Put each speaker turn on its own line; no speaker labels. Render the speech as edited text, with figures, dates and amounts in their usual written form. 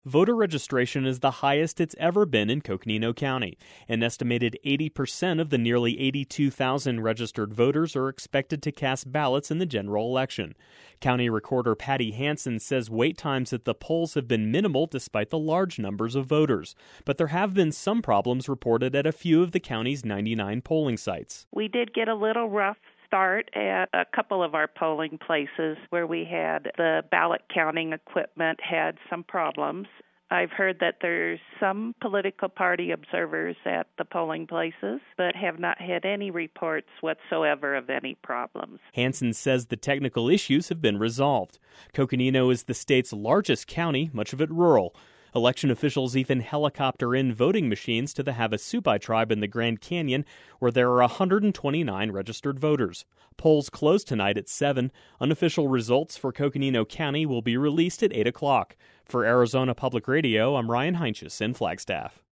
Voter registration is the highest it's ever been in Coconino County. An estimated 80% of the nearly 82,000 registered voters are expected to cast ballots in the general election. County Recorder Patty Hansen says wait times at the polls have been minimal despite the large numbers of voters. But there have been some problems reported at a few of the county's 99 polling sites.
We did get a little rough start at a couple of our polling places where we had the ballot counting equipment had some problems. I've heard that there's some political party observers at the polling places, but have not had any reports whatsoever of any problems.
Hansen says the technical issues have been resolved. Coconino is the state's largest county, much of it rural. Election officials even helicopter in voting machines to the Havasupai tribe in the Grand Canyon, where there are 129 registered voters. Polls close tonight at 7. Unofficial results for Coconino County will be released at 8 o'clock. For Arizona Public Radio, I'm Ryan Heinches in Flagstaff.